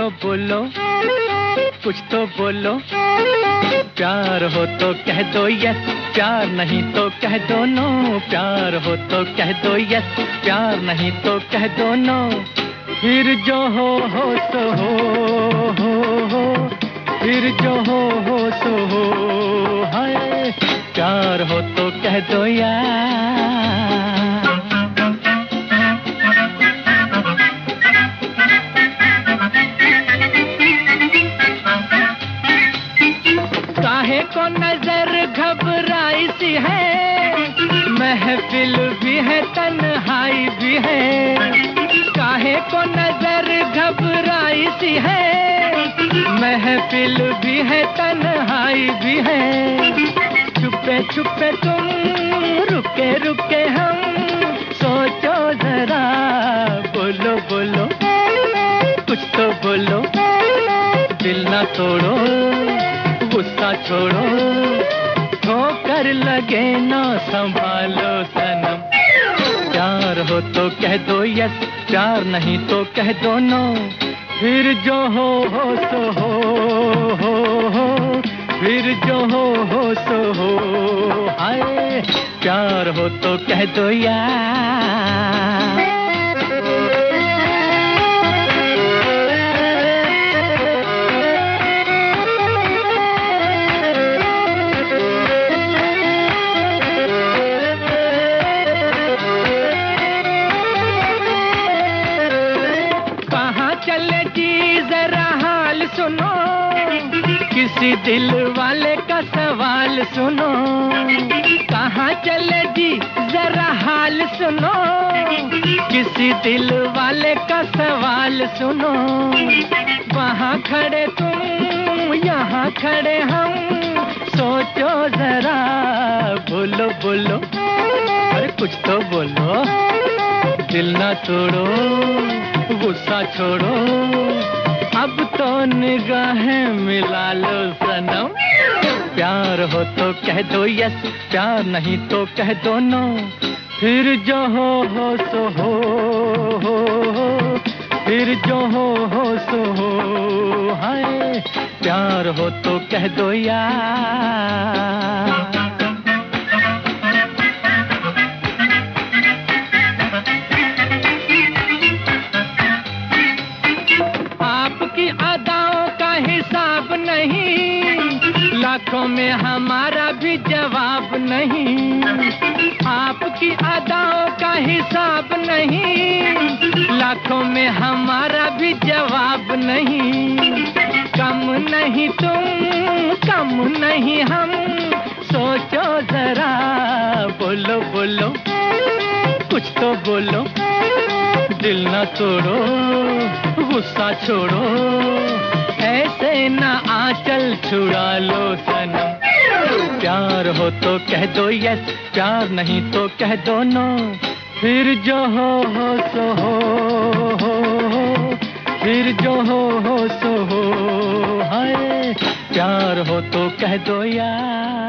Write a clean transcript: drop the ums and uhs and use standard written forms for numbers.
बोलो बोलो कुछ तो बोलो, प्यार हो तो कह दो यस, प्यार नहीं तो कह दो नो, प्यार हो तो कह दो यस, प्यार नहीं तो कह दो नो। फिर जो हो सो हो, फिर जो हो सो हो, हाय प्यार हो तो कह दो यार। काहे को नजर घबराई सी है, महफिल भी है तन्हाई भी है। काहे को नजर घबराई सी है, महफिल भी है तन्हाई भी है। छुपे छुपे तुम रुके रुके हम, सोचो जरा बोलो बोलो कुछ तो बोलो, दिल ना तोड़ो गुस्सा छोड़ो, ठोकर लगे ना संभालो सनम। प्यार हो तो कह दो यस, प्यार नहीं तो कह दो नो। फिर जो हो सो हो, फिर जो हो सो हो, हाय प्यार हो तो कह दो यार। चले जी जरा हाल सुनो, किसी दिल वाले का सवाल सुनो। कहाँ चले जी जरा हाल सुनो, किसी दिल वाले का सवाल सुनो। वहाँ खड़े तुम यहाँ खड़े हम, सोचो जरा बोलो बोलो, अरे कुछ तो बोलो, दिल ना तोड़ो गुस्सा छोड़ो, अब तो निगाहें मिला लो सनम। प्यार हो तो कह दो यस, प्यार नहीं तो कह दो नो। फिर जो हो सो हो, फिर जो हो सो हो, हाय प्यार हो तो कह दो यार। अदाओं का हिसाब नहीं, लाखों में हमारा भी जवाब नहीं। आपकी अदाओं का हिसाब नहीं, लाखों में हमारा भी जवाब नहीं। कम नहीं तुम कम नहीं हम, सोचो जरा बोलो बोलो कुछ तो बोलो, दिल ना तोड़ो गुस्सा छोड़ो, ऐसे ना आंचल छुड़ा लो सनम। प्यार हो तो कह दो यस, प्यार नहीं तो कह दो नो। फिर जो हो सो हो, फिर जो हो सो हो, हाय प्यार हो तो कह दो यार।